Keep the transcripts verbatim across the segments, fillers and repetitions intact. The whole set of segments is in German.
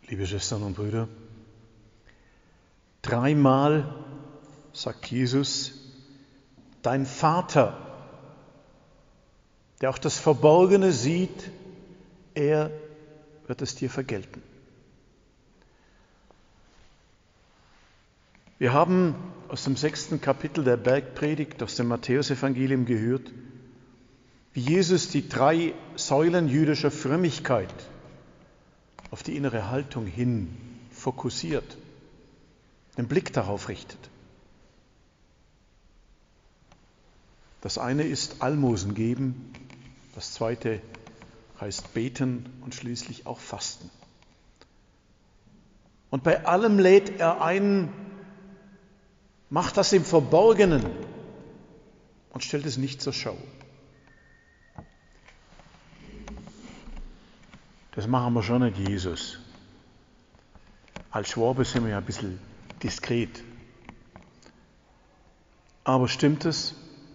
Liebe Schwestern und Brüder, dreimal sagt Jesus, dein Vater, der auch das Verborgene sieht, er wird es dir vergelten. Wir haben aus dem sechsten Kapitel der Bergpredigt, aus dem Matthäusevangelium gehört, wie Jesus die drei Säulen jüdischer Frömmigkeit auf die innere Haltung hin fokussiert, den Blick darauf richtet. Das eine ist Almosen geben, das zweite heißt beten und schließlich auch fasten. Und bei allem lädt er ein, macht das im Verborgenen und stellt es nicht zur Schau. Das machen wir schon nicht Jesus. Als Schwabe sind wir ja ein bisschen diskret. Aber stimmt es?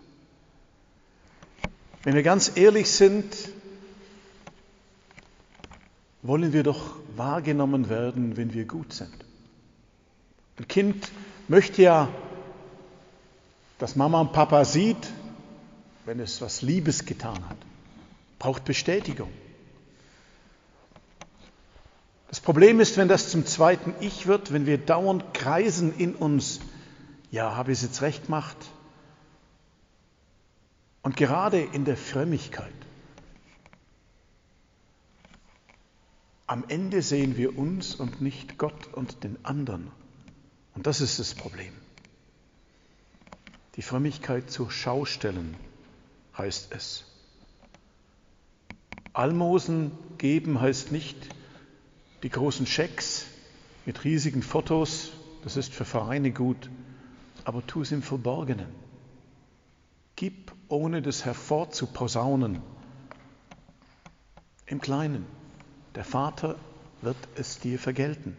Wenn wir ganz ehrlich sind, wollen wir doch wahrgenommen werden, wenn wir gut sind. Ein Kind möchte ja, dass Mama und Papa sieht, wenn es was Liebes getan hat. Braucht Bestätigung. Das Problem ist, wenn das zum zweiten Ich wird, wenn wir dauernd kreisen in uns, ja, habe ich es jetzt recht gemacht? Und gerade in der Frömmigkeit. Am Ende sehen wir uns und nicht Gott und den anderen. Und das ist das Problem. Die Frömmigkeit zur Schau stellen, heißt es. Almosen geben heißt nicht die großen Schecks mit riesigen Fotos, das ist für Vereine gut, aber tu es im Verborgenen. Gib, ohne das hervorzuposaunen, im Kleinen. Der Vater wird es dir vergelten.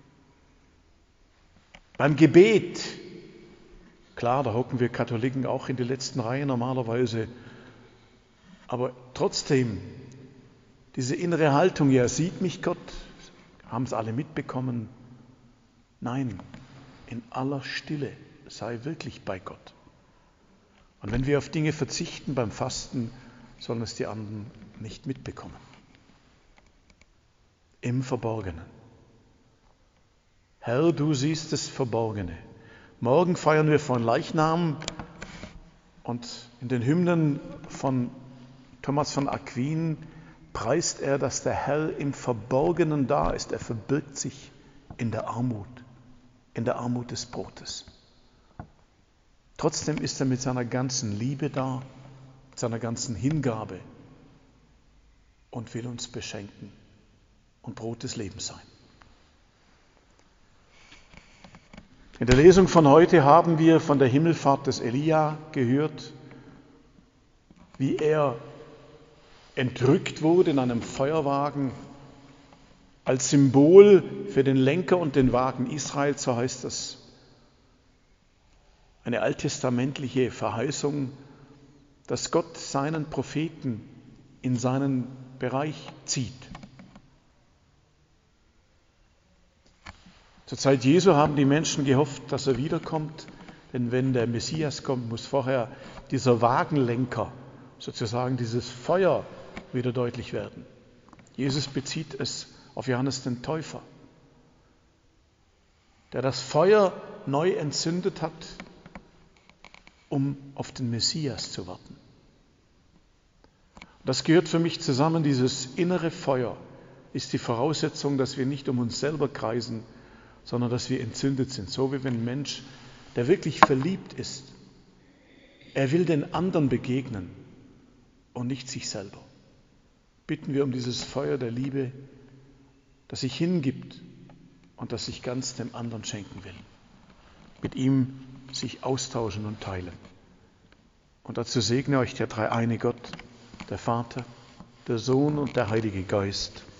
Beim Gebet, klar, da hocken wir Katholiken auch in die letzten Reihen normalerweise, aber trotzdem, diese innere Haltung, ja, sieht mich Gott, haben es alle mitbekommen? Nein, in aller Stille sei wirklich bei Gott. Und wenn wir auf Dinge verzichten beim Fasten, sollen es die anderen nicht mitbekommen. Im Verborgenen. Herr, du siehst das Verborgene. Morgen feiern wir von Leichnam und in den Hymnen von Thomas von Aquin preist er, dass der Herr im Verborgenen da ist. Er verbirgt sich in der Armut, in der Armut des Brotes. Trotzdem ist er mit seiner ganzen Liebe da, mit seiner ganzen Hingabe und will uns beschenken und Brot des Lebens sein. In der Lesung von heute haben wir von der Himmelfahrt des Elia gehört, wie er entrückt wurde in einem Feuerwagen als Symbol für den Lenker und den Wagen Israel, so heißt das. Eine alttestamentliche Verheißung, dass Gott seinen Propheten in seinen Bereich zieht. Zur Zeit Jesu haben die Menschen gehofft, dass er wiederkommt, denn wenn der Messias kommt, muss vorher dieser Wagenlenker, sozusagen dieses Feuer, wieder deutlich werden. Jesus bezieht es auf Johannes den Täufer, der das Feuer neu entzündet hat, um auf den Messias zu warten. Das gehört für mich zusammen, dieses innere Feuer ist die Voraussetzung, dass wir nicht um uns selber kreisen, sondern dass wir entzündet sind. So wie wenn ein Mensch, der wirklich verliebt ist, er will den anderen begegnen und nicht sich selber. Bitten wir um dieses Feuer der Liebe, das sich hingibt und das sich ganz dem anderen schenken will. Mit ihm sich austauschen und teilen. Und dazu segne euch der dreieine Gott, der Vater, der Sohn und der Heilige Geist.